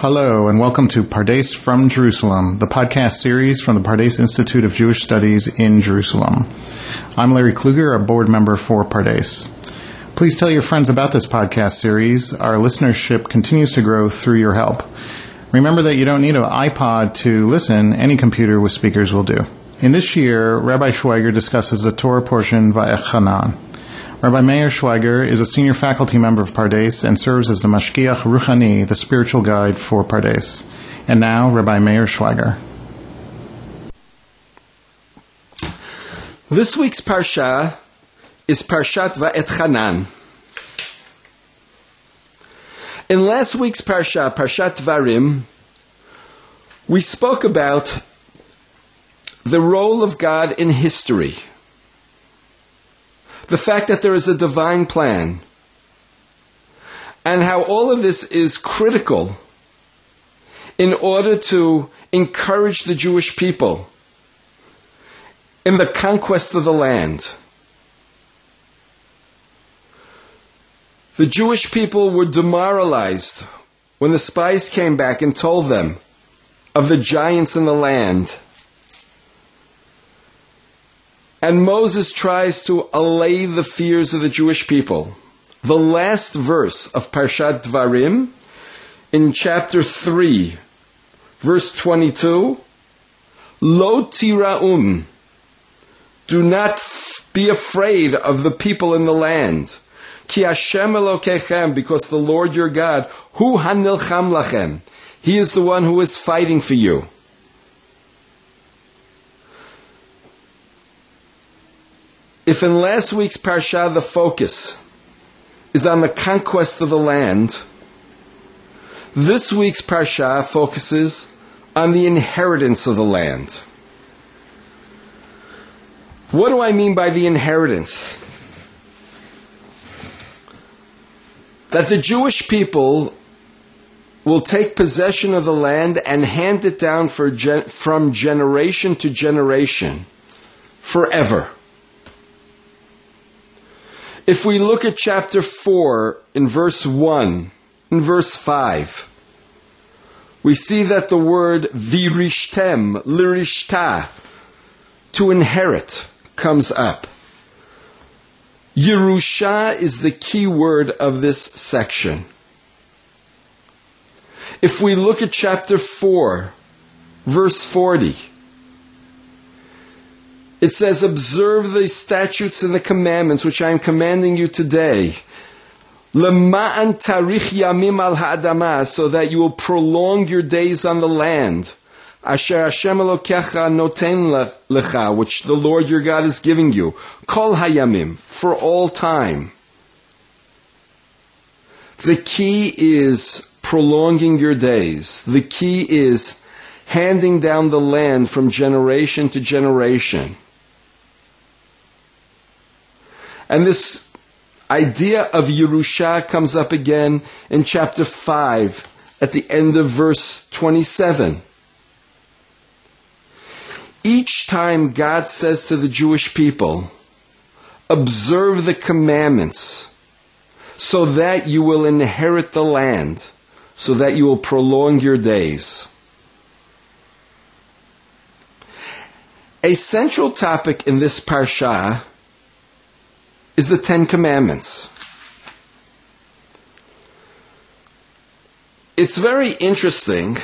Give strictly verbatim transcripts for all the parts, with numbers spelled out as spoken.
Hello, and welcome to Pardes from Jerusalem, the podcast series from the Pardes Institute of Jewish Studies in Jerusalem. I'm Larry Kluger, a board member for Pardes. Please tell your friends about this podcast series. Our listenership continues to grow through your help. Remember that you don't need an iPod to listen. Any computer with speakers will do. In this year, Rabbi Schweiger discusses the Torah portion Va'etchanan. Rabbi Meir Schweiger is a senior faculty member of Pardes and serves as the Mashgiach Ruchani, the spiritual guide for Pardes. And now, Rabbi Meir Schweiger. This week's Parsha is Parshat Va'etchanan. In last week's Parsha, Parshat Dvarim, we spoke about the role of God in history. The fact that there is a divine plan, and how all of this is critical in order to encourage the Jewish people in the conquest of the land. The Jewish people were demoralized when the spies came back and told them of the giants in the land. And Moses tries to allay the fears of the Jewish people. The last verse of Parshat Dvarim, in chapter three, verse twenty-two, Lo tira'um, do not f- be afraid of the people in the land. Ki Hashem Elokechem, because the Lord your God, Hu hanilcham lachem, He is the one who is fighting for you. If in last week's Parsha the focus is on the conquest of the land, this week's Parsha focuses on the inheritance of the land. What do I mean by the inheritance? That the Jewish people will take possession of the land and hand it down for gen- from generation to generation, forever. If we look at chapter four, in verse one, in verse five, we see that the word virishtem, lirishta, to inherit, comes up. Yerusha is the key word of this section. If we look at chapter four, verse forty, it says, observe the statutes and the commandments which I am commanding you today. Lema'an tarich yamim al ha'adama, so that you will prolong your days on the land. Asher Hashem Elokecha noten lecha, which the Lord your God is giving you. Kol hayamim, for all time. The key is prolonging your days. The key is handing down the land from generation to generation. And this idea of Yerusha comes up again in chapter five, at the end of verse twenty-seven. Each time God says to the Jewish people, observe the commandments, so that you will inherit the land, so that you will prolong your days. A central topic in this parsha is the Ten Commandments. It's very interesting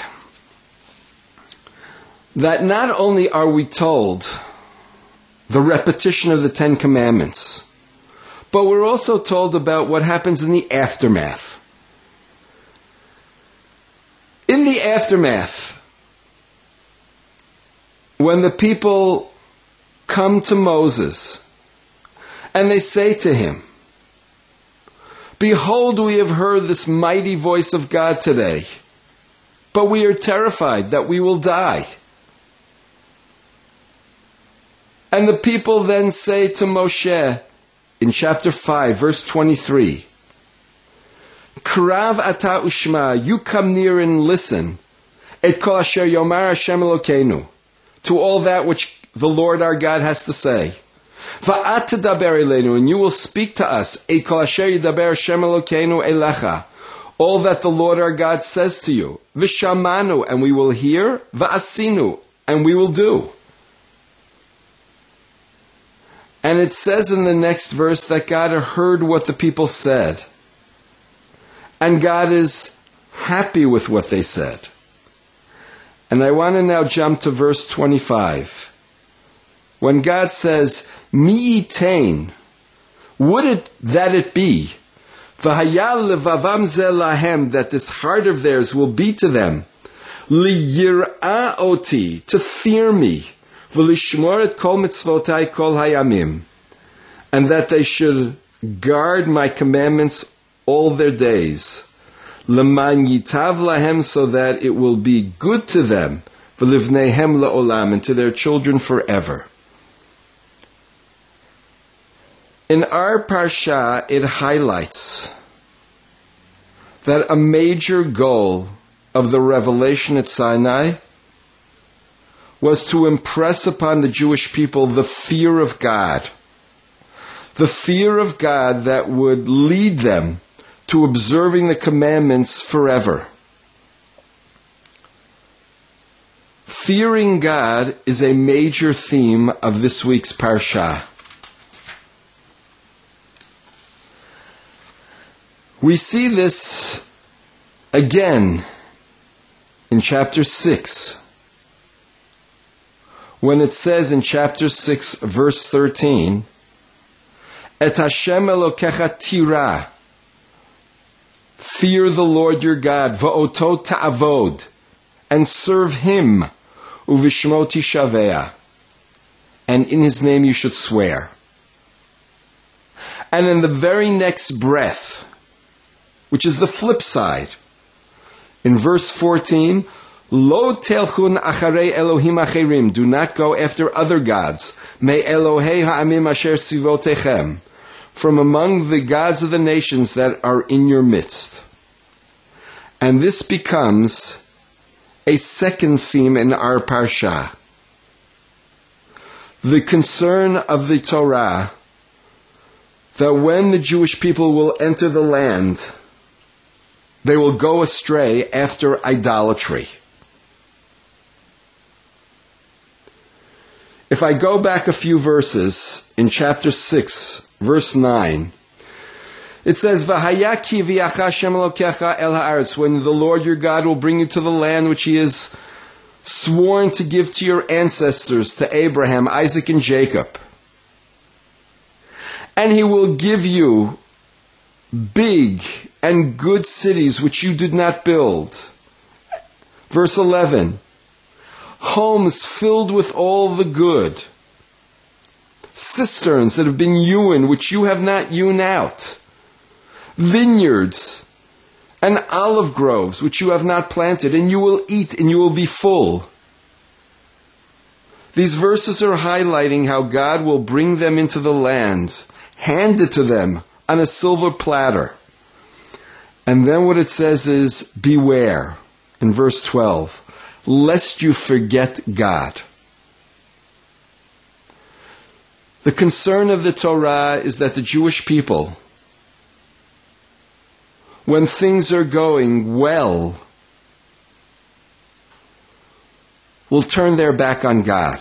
that not only are we told the repetition of the Ten Commandments, but we're also told about what happens in the aftermath. In the aftermath, when the people come to Moses, and they say to him, behold, we have heard this mighty voice of God today, but we are terrified that we will die. And the people then say to Moshe, in chapter five, verse twenty-three, Krav ata ushma, you come near and listen, et kol asher yomar Hashem Elokeinu, to all that which the Lord our God has to say. Va'at tedaber eleinu, and you will speak to us, et kol asher yidaber Hashem Elokeinu elecha, all that the Lord our God says to you. V'shamanu, and we will hear. V'asinu, and we will do. And it says in the next verse that God heard what the people said. And God is happy with what they said. And I want to now jump to verse twenty-five. When God says, Mi yitain, would it that it be, V'haya levavam zeh lahem, that this heart of theirs will be to them, Liyir'a oti, to fear me, V'lishmor et kol mitzvotai kol hayamim, and that they should guard my commandments all their days, L'man yitav lahem, so that it will be good to them, V'livneihem la'olam, and to their children forever. In our parsha, it highlights that a major goal of the revelation at Sinai was to impress upon the Jewish people the fear of God. The fear of God that would lead them to observing the commandments forever. Fearing God is a major theme of this week's parsha. We see this again in chapter six, when it says in chapter six, verse thirteen, Et Hashem Elokecha tira, fear the Lord your God, va'oto ta'avod, and serve Him, uvishmo tishavea, and in His name you should swear. And in the very next breath, which is the flip side, in verse fourteen, Lo telchun acharei Elohim acherim, do not go after other gods, me Elohei ha'amim asher tzivotechem, from among the gods of the nations that are in your midst. And this becomes a second theme in our parsha. The concern of the Torah that when the Jewish people will enter the land, they will go astray after idolatry. If I go back a few verses, in chapter six, verse nine, it says, V'haya ki v'yacha Hashem Elokecha el ha'aretz, when the Lord your God will bring you to the land which He has sworn to give to your ancestors, to Abraham, Isaac, and Jacob. And He will give you big and good cities which you did not build. Verse eleven, homes filled with all the good, cisterns that have been hewn which you have not hewn out, vineyards and olive groves which you have not planted, and you will eat and you will be full. These verses are highlighting how God will bring them into the land, hand it to them on a silver platter. And then what it says is, beware, in verse twelve, lest you forget God. The concern of the Torah is that the Jewish people, when things are going well, will turn their back on God.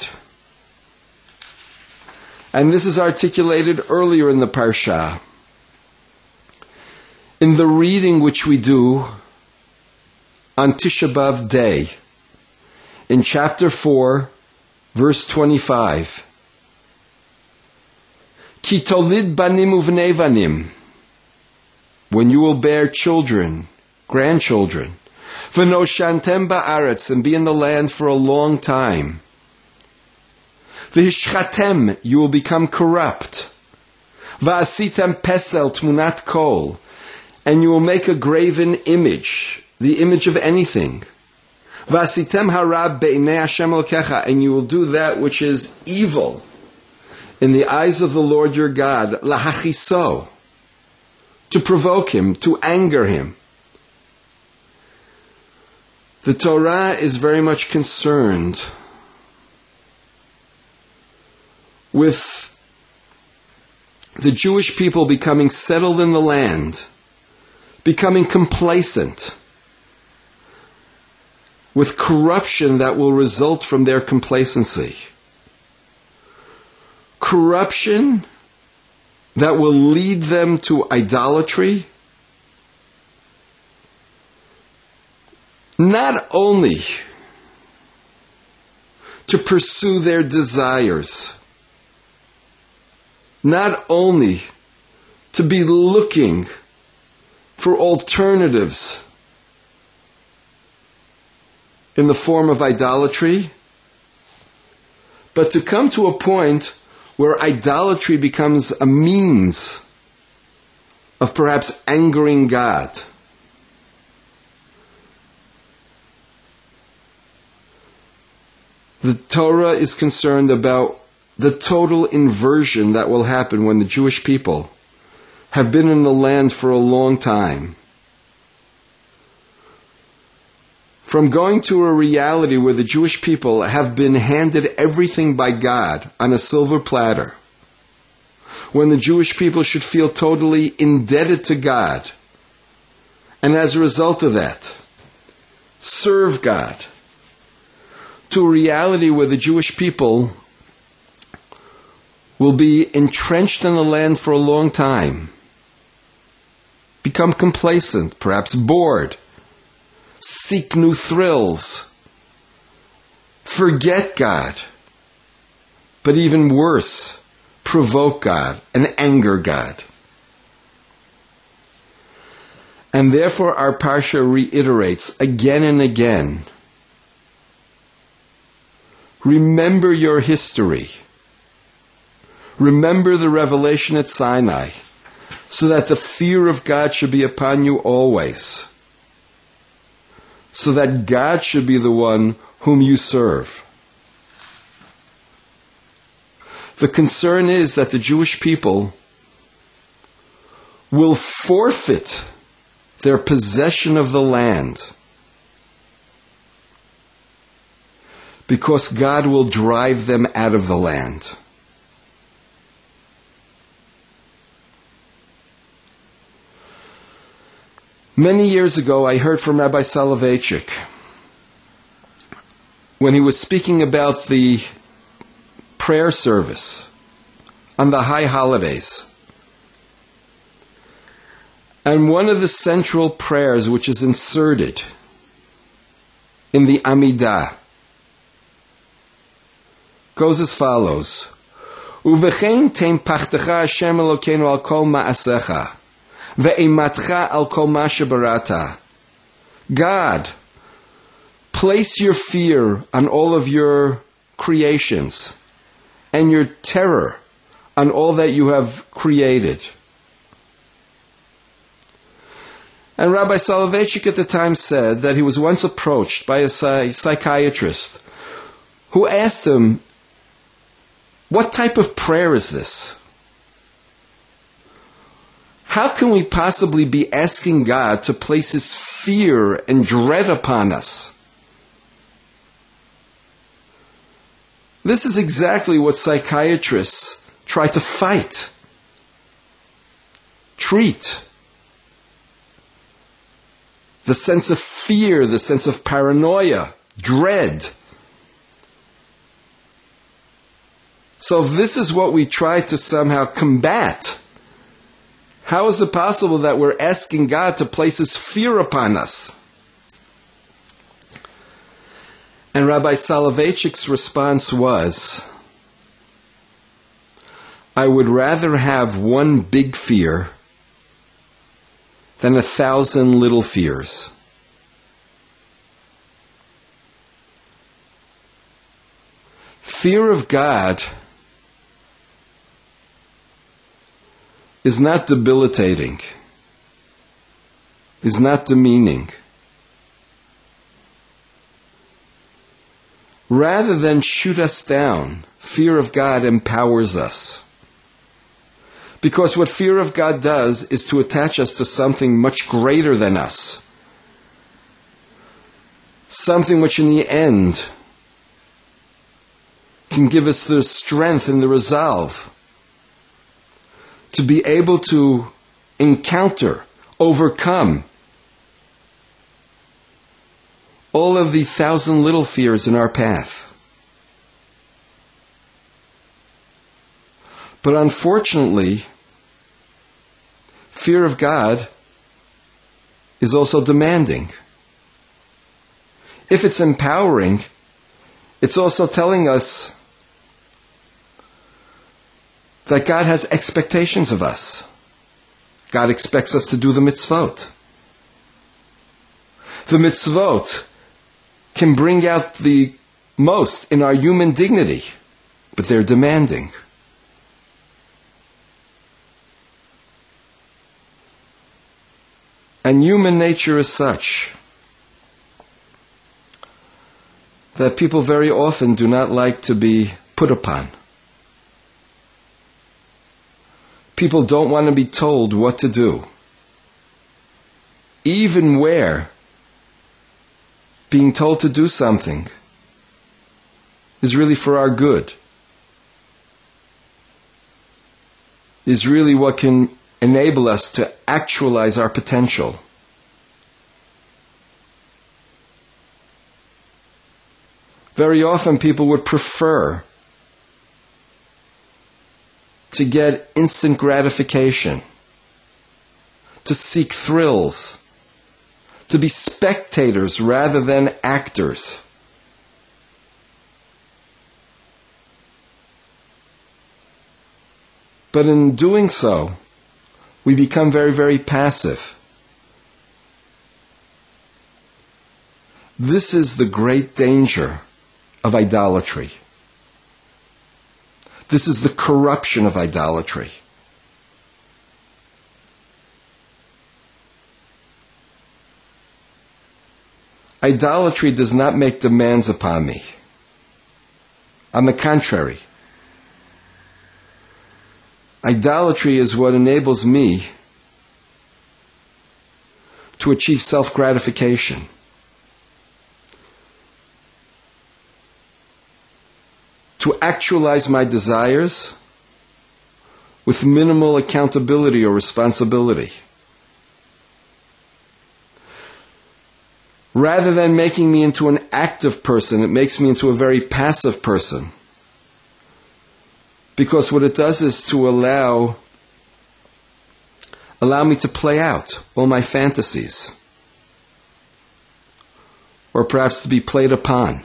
And this is articulated earlier in the parsha. In the reading which we do on Tisha B'Av Day, in chapter four, verse twenty-five, Ki tolid banim uvnei banim, when you will bear children, grandchildren, v'noshantem ba'aretz, and be in the land for a long time, v'hishchatem, you will become corrupt, v'asitem pesel tmunat kol, and you will make a graven image, the image of anything. V'asitem harab be'nei Hashem Elokecha, and you will do that which is evil in the eyes of the Lord your God, lahachiso, to provoke Him, to anger Him. The Torah is very much concerned with the Jewish people becoming settled in the land, becoming complacent with corruption that will result from their complacency. Corruption that will lead them to idolatry, not only to pursue their desires, not only to be looking for alternatives in the form of idolatry, but to come to a point where idolatry becomes a means of perhaps angering God. The Torah is concerned about the total inversion that will happen when the Jewish people have been in the land for a long time. From going to a reality where the Jewish people have been handed everything by God on a silver platter, when the Jewish people should feel totally indebted to God, and as a result of that, serve God, to a reality where the Jewish people will be entrenched in the land for a long time, become complacent, perhaps bored, seek new thrills, forget God, but even worse, provoke God and anger God. And therefore our Parsha reiterates again and again, remember your history. Remember the revelation at Sinai, so that the fear of God should be upon you always, so that God should be the one whom you serve. The concern is that the Jewish people will forfeit their possession of the land because God will drive them out of the land. Many years ago, I heard from Rabbi Soloveitchik when he was speaking about the prayer service on the high holidays. And one of the central prayers which is inserted in the Amidah goes as follows: Uvechein tein pachtecha Hashem Elokeinu al kol ma'asecha ve'imatcha al kol ma shebarata. God, place your fear on all of your creations and your terror on all that you have created. And Rabbi Soloveitchik at the time said that he was once approached by a psychiatrist who asked him, what type of prayer is this? How can we possibly be asking God to place His fear and dread upon us? This is exactly what psychiatrists try to fight, treat. The sense of fear, the sense of paranoia, dread. So if this is what we try to somehow combat, how is it possible that we're asking God to place His fear upon us? And Rabbi Soloveitchik's response was, I would rather have one big fear than a thousand little fears. Fear of God is not debilitating, is not demeaning. Rather than shoot us down, fear of God empowers us. Because what fear of God does is to attach us to something much greater than us. Something which in the end can give us the strength and the resolve to be able to encounter overcome all of the thousand little fears in our path. But unfortunately, fear of God is also demanding. If it's empowering, it's also telling us that God has expectations of us. God expects us to do the mitzvot. The mitzvot can bring out the most in our human dignity, but they're demanding. And human nature is such that people very often do not like to be put upon. People don't want to be told what to do, even where being told to do something is really for our good, is really what can enable us to actualize our potential. Very often people would prefer to get instant gratification, to seek thrills, to be spectators rather than actors. But in doing so, we become very, very passive. This is the great danger of idolatry. This is the corruption of idolatry. Idolatry does not make demands upon me. On the contrary, idolatry is what enables me to achieve self-gratification. To actualize my desires with minimal accountability or responsibility. Rather than making me into an active person, it makes me into a very passive person. Because what it does is to allow, allow me to play out all my fantasies. Or perhaps to be played upon.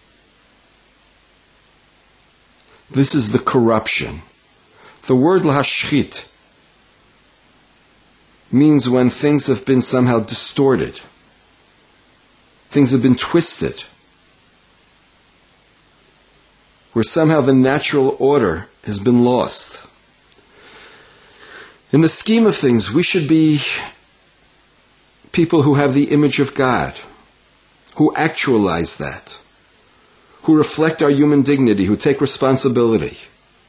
This is the corruption. The word lahashchit means when things have been somehow distorted. Things have been twisted. Where somehow the natural order has been lost. In the scheme of things, we should be people who have the image of God, who actualize that, who reflect our human dignity, who take responsibility.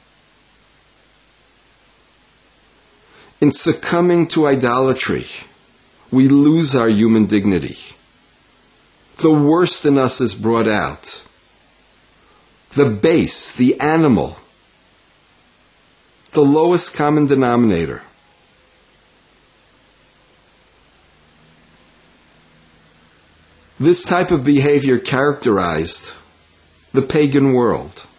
In succumbing to idolatry, we lose our human dignity. The worst in us is brought out. The base, the animal, the lowest common denominator. This type of behavior characterized the pagan world.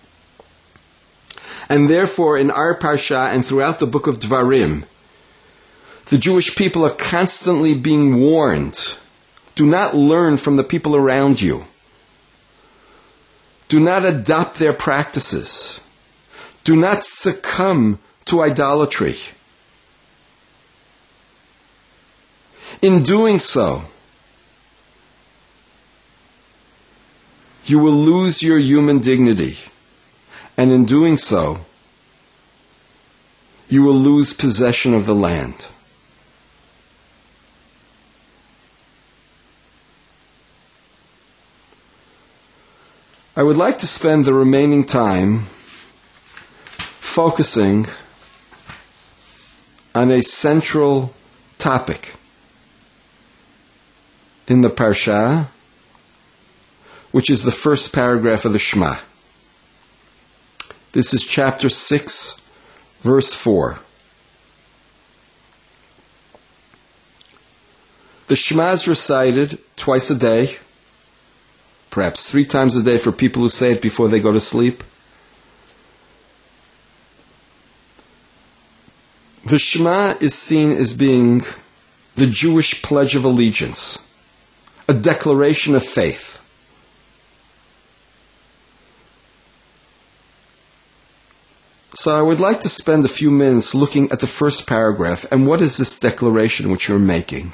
And therefore, in our parsha and throughout the book of Dvarim, the Jewish people are constantly being warned. Do not learn from the people around you. Do not adopt their practices. Do not succumb to idolatry. In doing so, you will lose your human dignity. And in doing so, you will lose possession of the land. I would like to spend the remaining time focusing on a central topic in the Parsha, which is the first paragraph of the Shema. This is chapter six, verse four. The Shema is recited twice a day, perhaps three times a day for people who say it before they go to sleep. The Shema is seen as being the Jewish pledge of allegiance, a declaration of faith. So I would like to spend a few minutes looking at the first paragraph and what is this declaration which you're making.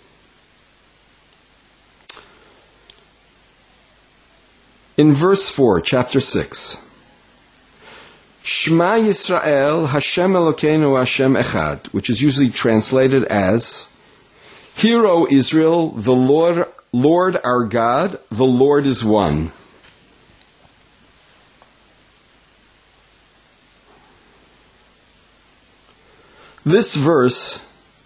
In verse four, chapter six, Shema Yisrael, Hashem Elokeinu, Hashem Echad, which is usually translated as, Hear, O Israel, the Lord, Lord our God, the Lord is one. This verse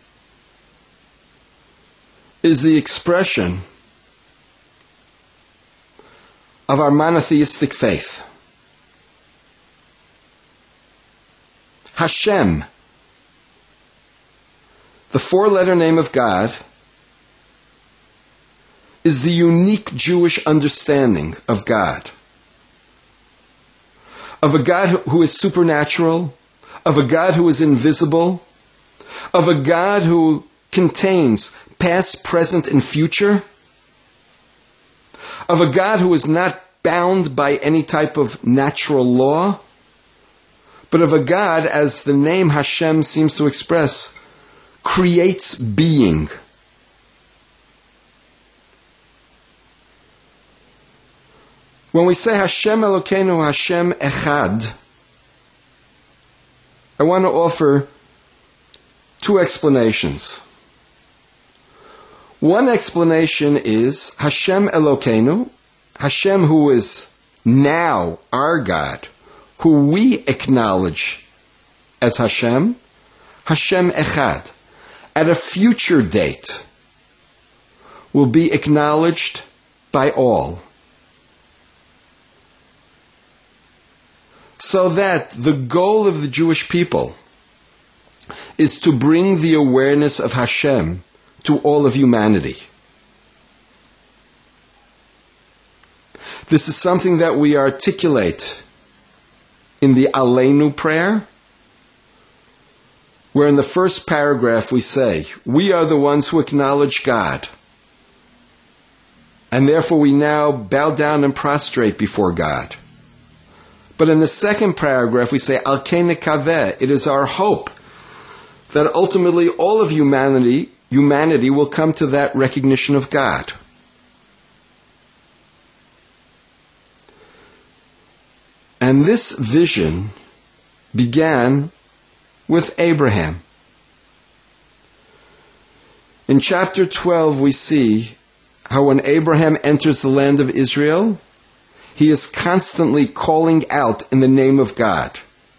is the expression of our monotheistic faith. Hashem, the four-letter name of God, is the unique Jewish understanding of God. Of a God who is supernatural, of a God who is invisible, of a God who contains past, present, and future, of a God who is not bound by any type of natural law, but of a God, as the name Hashem seems to express, creates being. When we say Hashem Elokeinu, Hashem Echad, I want to offer two explanations. One explanation is Hashem Elokeinu, Hashem who is now our God, who we acknowledge as Hashem, Hashem Echad, at a future date will be acknowledged by all. So that the goal of the Jewish people is to bring the awareness of Hashem to all of humanity. This is something that we articulate in the Aleinu prayer, where in the first paragraph we say, we are the ones who acknowledge God, and therefore we now bow down and prostrate before God. But in the second paragraph we say, Al Ken Nekaveh, it is our hope that ultimately all of humanity, humanity will come to that recognition of God. And this vision began with Abraham. In chapter twelve we see how when Abraham enters the land of Israel, he is constantly calling out in the name of God.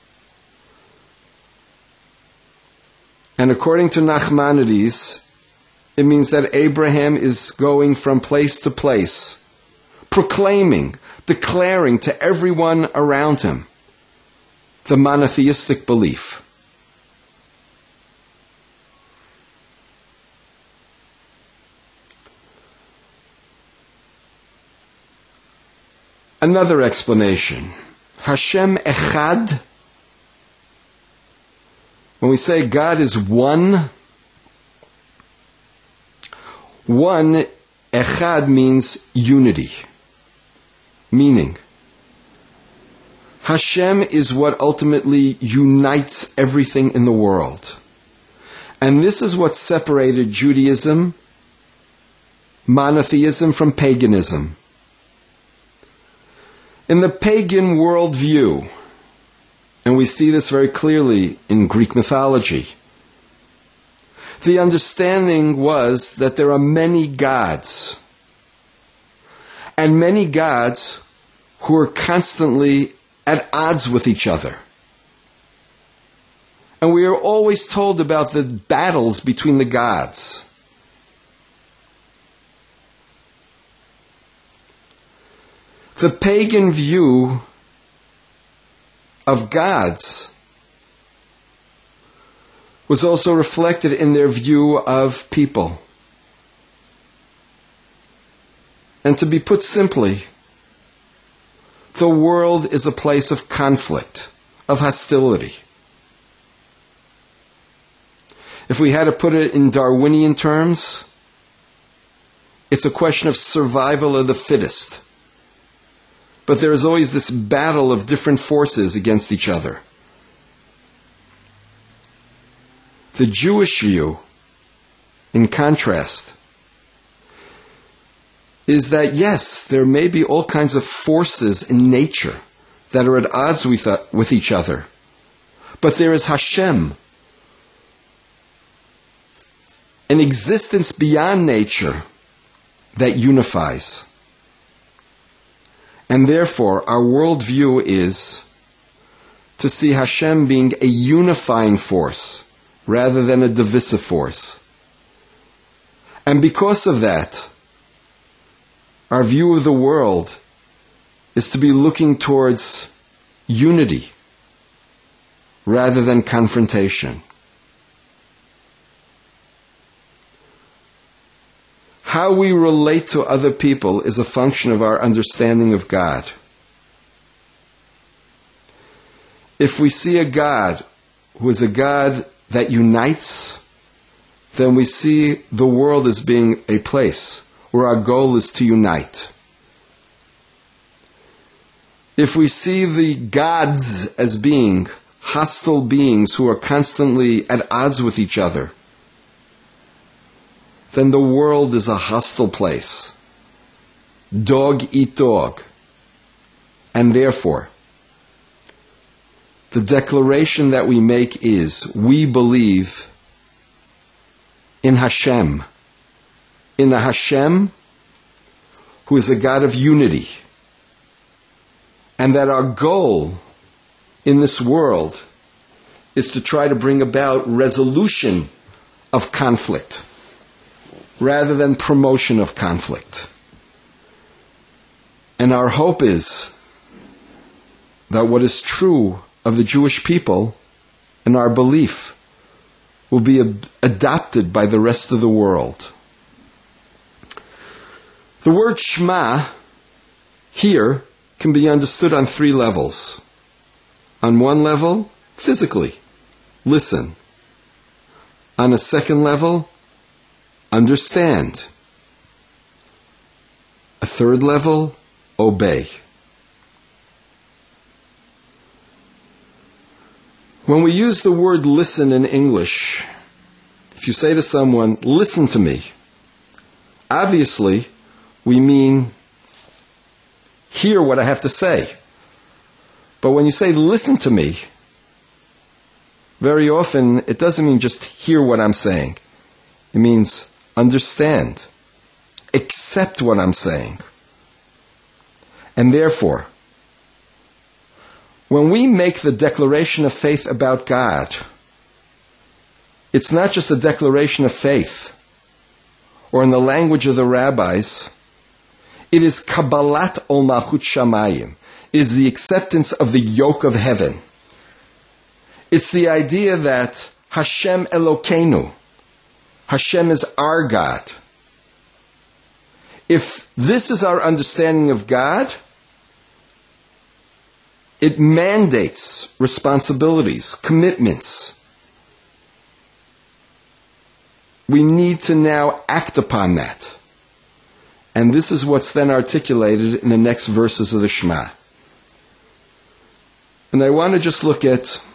And according to Nachmanides, it means that Abraham is going from place to place, proclaiming, declaring to everyone around him the monotheistic belief. Another explanation, Hashem Echad, when we say God is one, one, Echad means unity. Meaning, Hashem is what ultimately unites everything in the world. And this is what separated Judaism, monotheism, from paganism. In the pagan worldview, and we see this very clearly in Greek mythology, the understanding was that there are many gods, and many gods who are constantly at odds with each other. And we are always told about the battles between the gods. The pagan view of gods was also reflected in their view of people. And to be put simply, the world is a place of conflict, of hostility. If we had to put it in Darwinian terms, it's a question of survival of the fittest. But there is always this battle of different forces against each other. The Jewish view, in contrast, is that yes, there may be all kinds of forces in nature that are at odds with, uh, with each other. But there is Hashem, an existence beyond nature that unifies. And therefore, our worldview is to see Hashem being a unifying force rather than a divisive force. And because of that, our view of the world is to be looking towards unity rather than confrontation. How we relate to other people is a function of our understanding of God. If we see a God who is a God that unites, then we see the world as being a place where our goal is to unite. If we see the gods as being hostile beings who are constantly at odds with each other, then the world is a hostile place. Dog eat dog. And therefore, the declaration that we make is, we believe in Hashem. In a Hashem who is a God of unity. And that our goal in this world is to try to bring about resolution of conflict rather than promotion of conflict. And our hope is that what is true of the Jewish people and our belief will be ab- adopted by the rest of the world. The word Shema here can be understood on three levels. On one level, physically, listen. On a second level, understand. A third level, obey. When we use the word listen in English, if you say to someone, listen to me, obviously we mean hear what I have to say. But when you say listen to me, very often it doesn't mean just hear what I'm saying. It means understand, accept what I'm saying. And therefore, when we make the declaration of faith about God, it's not just a declaration of faith, or in the language of the rabbis, it is Kabbalat ol Malchut Shamayim. It is the acceptance of the yoke of heaven. It's the idea that Hashem Elokeinu, Hashem is our God. If this is our understanding of God, it mandates responsibilities, commitments. We need to now act upon that. And this is what's then articulated in the next verses of the Shema. And I want to just look at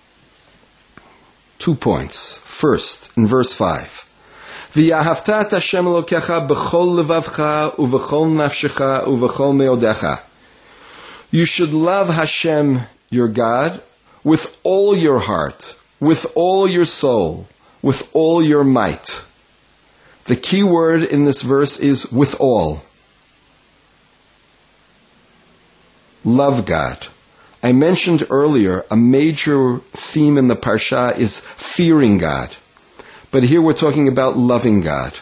two points. First, in verse five. V'yahavta et Hashem Elokecha b'chol levavcha u'v'chol nafshecha u'v'chol meodecha. You should love Hashem, your God, with all your heart, with all your soul, with all your might. The key word in this verse is with all. Love God. I mentioned earlier a major theme in the Parsha is fearing God. But here we're talking about loving God.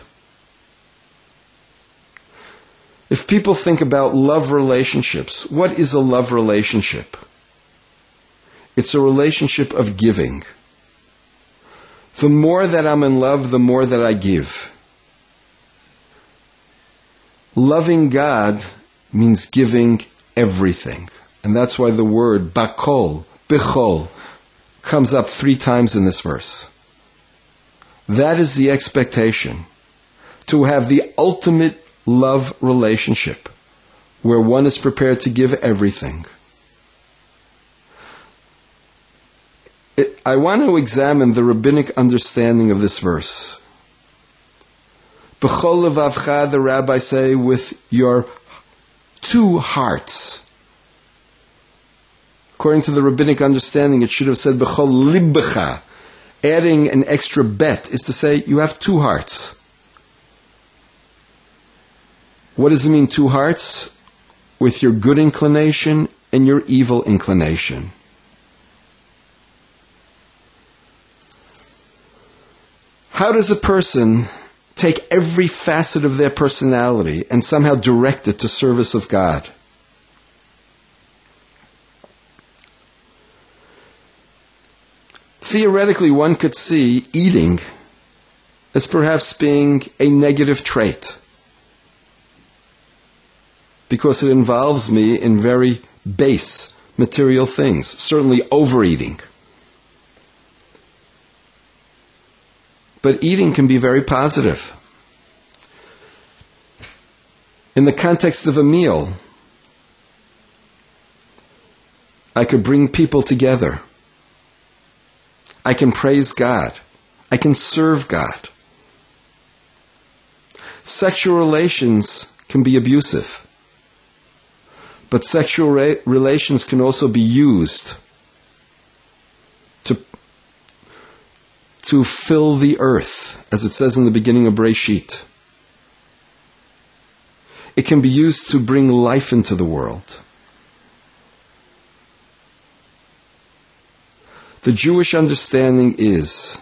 If people think about love relationships, what is a love relationship? It's a relationship of giving. The more that I'm in love, the more that I give. Loving God means giving everything. And that's why the word bakol, bichol, comes up three times in this verse. That is the expectation, to have the ultimate love relationship, where one is prepared to give everything. It, I want to examine the rabbinic understanding of this verse. B'chol levavcha, the rabbis say, with your two hearts. According to the rabbinic understanding, it should have said b'chol libbecha. Adding an extra bet is to say you have two hearts. What does it mean, two hearts? With your good inclination and your evil inclination. How does a person take every facet of their personality and somehow direct it to service of God? Theoretically, one could see eating as perhaps being a negative trait, because it involves me in very base material things, certainly overeating. But eating can be very positive. In the context of a meal, I could bring people together. I can praise God. I can serve God. Sexual relations can be abusive. But sexual re- relations can also be used to, to fill the earth, as it says in the beginning of Breshit. It can be used to bring life into the world. The Jewish understanding is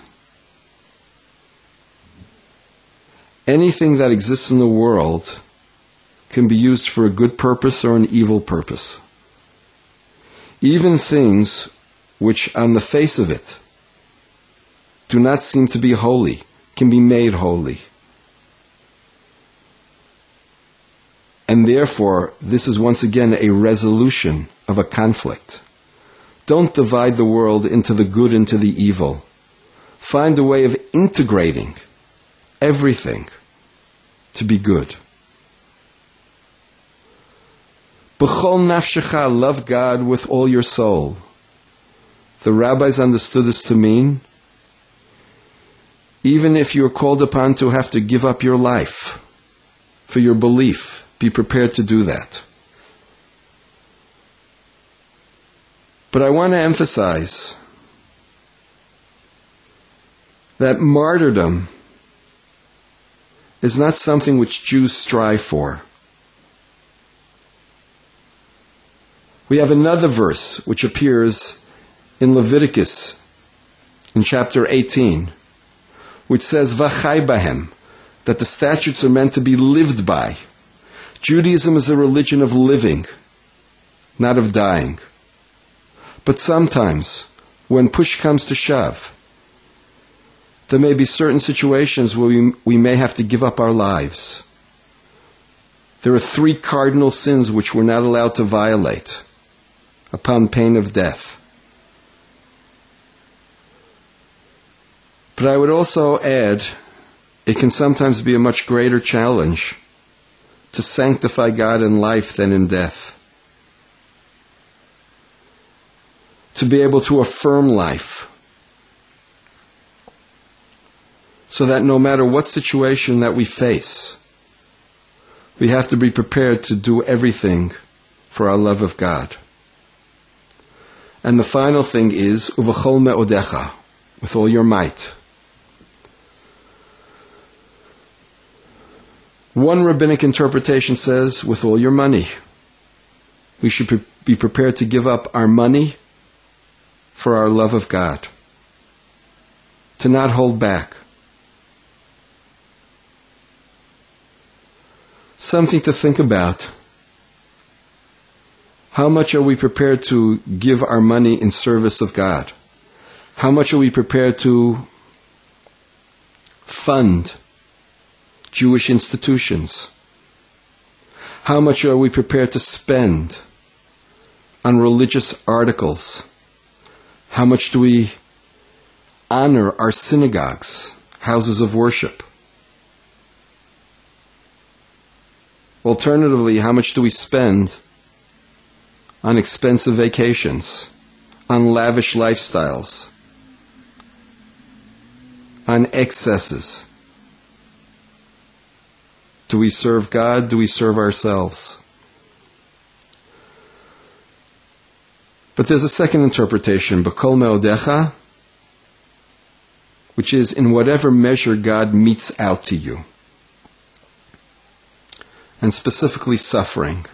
anything that exists in the world can be used for a good purpose or an evil purpose. Even things which on the face of it do not seem to be holy can be made holy. And therefore, this is once again a resolution of a conflict. Don't divide the world into the good and to the evil. Find a way of integrating everything to be good. B'chol nafshecha, love God with all your soul. The rabbis understood this to mean, even if you are called upon to have to give up your life for your belief, be prepared to do that. But I want to emphasize that martyrdom is not something which Jews strive for. We have another verse which appears in Leviticus in chapter eighteen, which says, V'chai bahem, that the statutes are meant to be lived by. Judaism is a religion of living, not of dying. But sometimes, when push comes to shove, there may be certain situations where we, we may have to give up our lives. There are three cardinal sins which we're not allowed to violate, upon pain of death. But I would also add, it can sometimes be a much greater challenge to sanctify God in life than in death. To be able to affirm life, so that no matter what situation that we face, we have to be prepared to do everything for our love of God. And the final thing is, uvachol me'odecha, with all your might. One rabbinic interpretation says, with all your money. We should pre- be prepared to give up our money for our love of God. To not hold back. Something to think about. How much are we prepared to give our money in service of God? How much are we prepared to fund Jewish institutions? How much are we prepared to spend on religious articles? How much do we honor our synagogues, houses of worship? Alternatively, how much do we spend on expensive vacations, on lavish lifestyles, on excesses? Do we serve God? Do we serve ourselves? But there's a second interpretation, B'kol me'odecha, which is in whatever measure God meets out to you. And specifically suffering.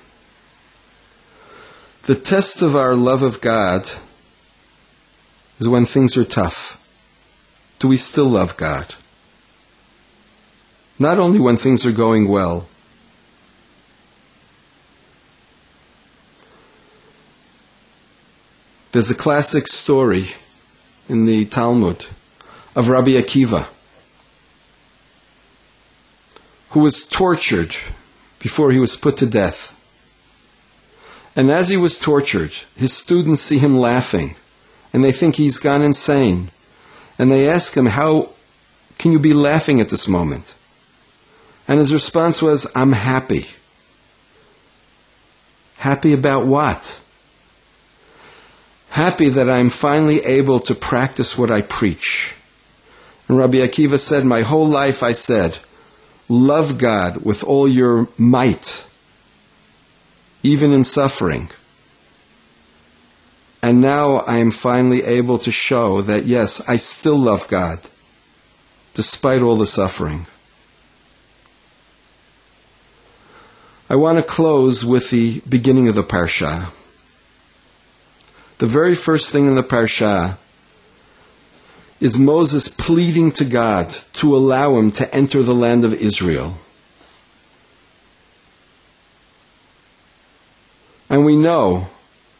The test of our love of God is when things are tough. Do we still love God? Not only when things are going well. There's a classic story in the Talmud of Rabbi Akiva, who was tortured before he was put to death. And as he was tortured, his students see him laughing, and they think he's gone insane. And they ask him, how can you be laughing at this moment? And his response was, I'm happy. Happy about what? Happy that I'm finally able to practice what I preach. And Rabbi Akiva said, my whole life I said, love God with all your might, even in suffering. And now I am finally able to show that, yes, I still love God, despite all the suffering. I want to close with the beginning of the Parsha. The very first thing in the Parsha is Moses pleading to God to allow him to enter the land of Israel. And we know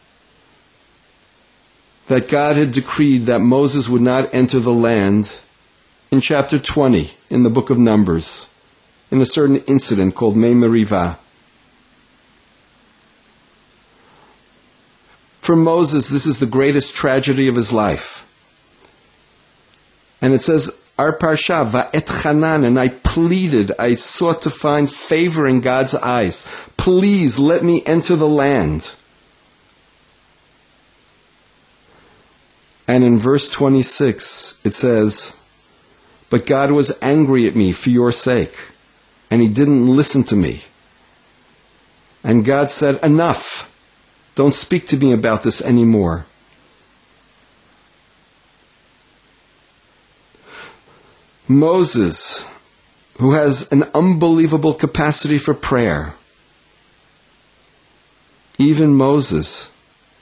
that God had decreed that Moses would not enter the land in chapter twenty in the book of Numbers, in a certain incident called Mei Merivah. For Moses, this is the greatest tragedy of his life. And it says, our Parsha, Va'et Hanan, and I pleaded, I sought to find favor in God's eyes. Please let me enter the land. And in verse twenty-six, it says, but God was angry at me for your sake, and he didn't listen to me. And God said, enough. Don't speak to me about this anymore. Moses, who has an unbelievable capacity for prayer, even Moses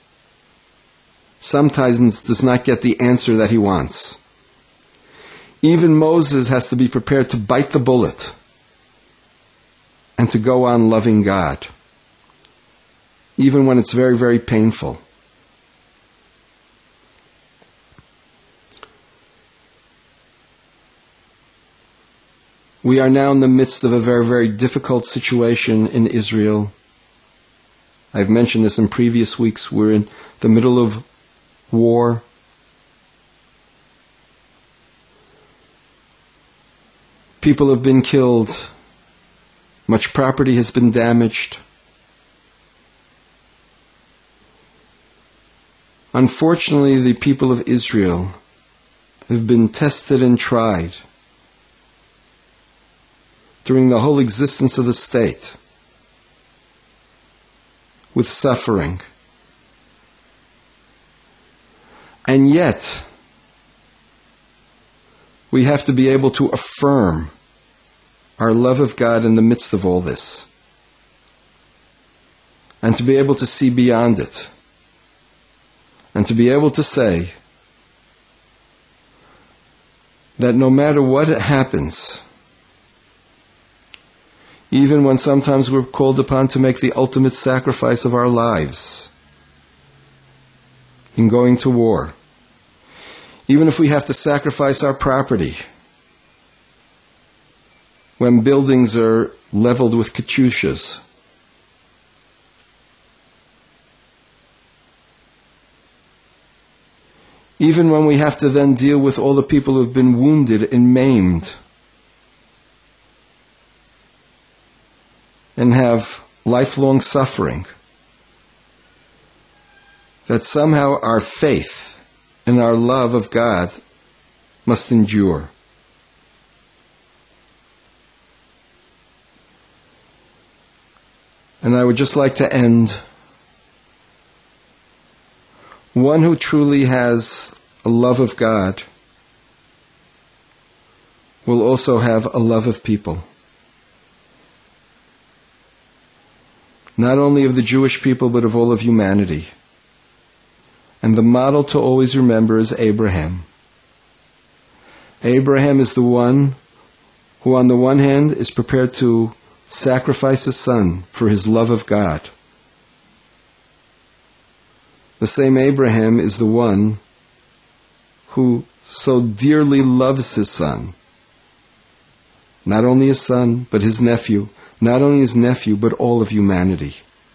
sometimes does not get the answer that he wants. Even Moses has to be prepared to bite the bullet and to go on loving God, even when it's very, very painful. We are now in the midst of a very, very difficult situation in Israel. I've mentioned this in previous weeks. We're in the middle of war. People have been killed. Much property has been damaged. Unfortunately, the people of Israel have been tested and tried during the whole existence of the state with suffering. And yet, we have to be able to affirm our love of God in the midst of all this, and to be able to see beyond it, and to be able to say that no matter what happens, even when sometimes we're called upon to make the ultimate sacrifice of our lives in going to war, even if we have to sacrifice our property when buildings are leveled with katyushas, even when we have to then deal with all the people who have been wounded and maimed and have lifelong suffering, that somehow our faith and our love of God must endure. And I would just like to end. One who truly has a love of God will also have a love of people. Not only of the Jewish people, but of all of humanity. And the model to always remember is Abraham. Abraham is the one who, on the one hand, is prepared to sacrifice his son for his love of God. The same Abraham is the one who so dearly loves his son. Not only his son, but his nephew. Not only his nephew, but all of humanity.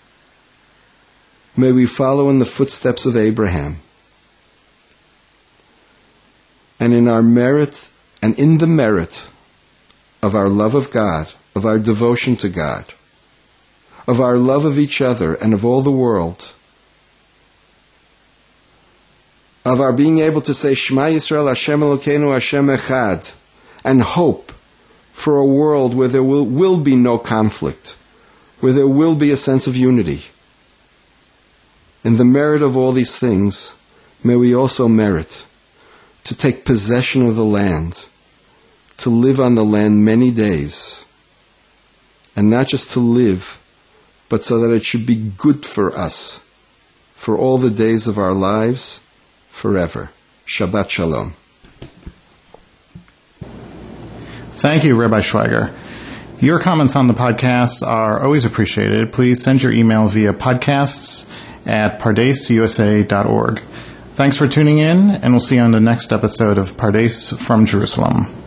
May we follow in the footsteps of Abraham. And in our merit, and in the merit of our love of God, of our devotion to God, of our love of each other and of all the world, of our being able to say Shema Yisrael Hashem Elokeinu Hashem Echad, and hope for a world where there will, will be no conflict, where there will be a sense of unity. In the merit of all these things, may we also merit to take possession of the land, to live on the land many days, and not just to live, but so that it should be good for us, for all the days of our lives, forever. Shabbat Shalom. Thank you, Rabbi Schweiger. Your comments on the podcasts are always appreciated. Please send your email via podcasts at pardes u s a dot org. Thanks for tuning in, and we'll see you on the next episode of Pardes from Jerusalem.